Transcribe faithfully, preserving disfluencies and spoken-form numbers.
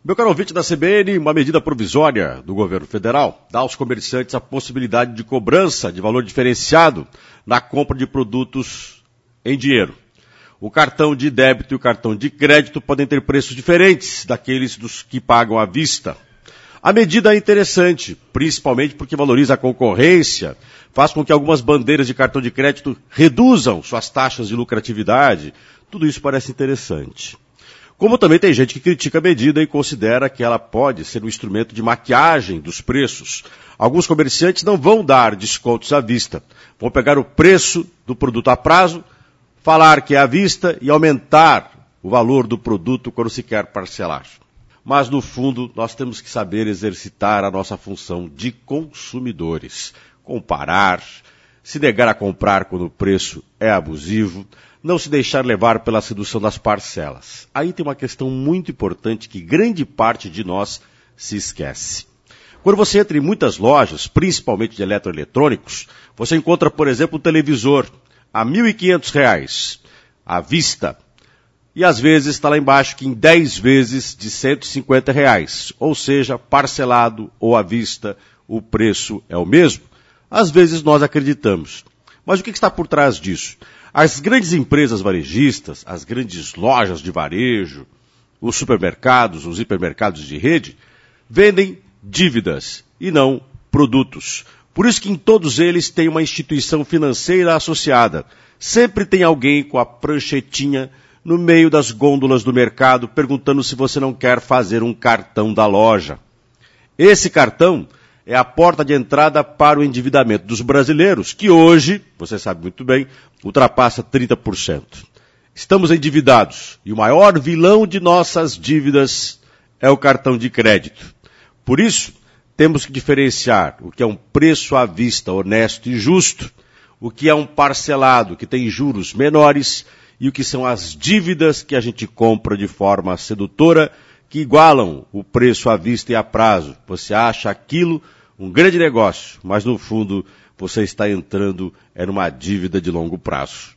Meu caro ouvinte da C B N, uma medida provisória do governo federal dá aos comerciantes a possibilidade de cobrança de valor diferenciado na compra de produtos em dinheiro. O cartão de débito e o cartão de crédito podem ter preços diferentes daqueles dos que pagam à vista. A medida é interessante, principalmente porque valoriza a concorrência, faz com que algumas bandeiras de cartão de crédito reduzam suas taxas de lucratividade. Tudo isso parece interessante. Como também tem gente que critica a medida e considera que ela pode ser um instrumento de maquiagem dos preços. Alguns comerciantes não vão dar descontos à vista. Vão pegar o preço do produto a prazo, falar que é à vista e aumentar o valor do produto quando se quer parcelar. Mas, no fundo, nós temos que saber exercitar a nossa função de consumidores. Comparar, se negar a comprar quando o preço é abusivo, não se deixar levar pela sedução das parcelas. Aí tem uma questão muito importante que grande parte de nós se esquece. Quando você entra em muitas lojas, principalmente de eletroeletrônicos, você encontra, por exemplo, um televisor a mil e quinhentos reais, à vista. E às vezes está lá embaixo que em dez vezes de cento e cinquenta reais, ou seja, parcelado ou à vista, o preço é o mesmo. Às vezes nós acreditamos. Mas o que está por trás disso? As grandes empresas varejistas, as grandes lojas de varejo, os supermercados, os hipermercados de rede, vendem dívidas e não produtos. Por isso que em todos eles tem uma instituição financeira associada. Sempre tem alguém com a pranchetinha no meio das gôndolas do mercado perguntando se você não quer fazer um cartão da loja. Esse cartão é a porta de entrada para o endividamento dos brasileiros, que hoje, você sabe muito bem, ultrapassa trinta por cento. Estamos endividados e o maior vilão de nossas dívidas é o cartão de crédito. Por isso, temos que diferenciar o que é um preço à vista honesto e justo, o que é um parcelado que tem juros menores e o que são as dívidas que a gente compra de forma sedutora, que igualam o preço à vista e a prazo. Você acha aquilo um grande negócio, mas no fundo você está entrando em uma dívida de longo prazo.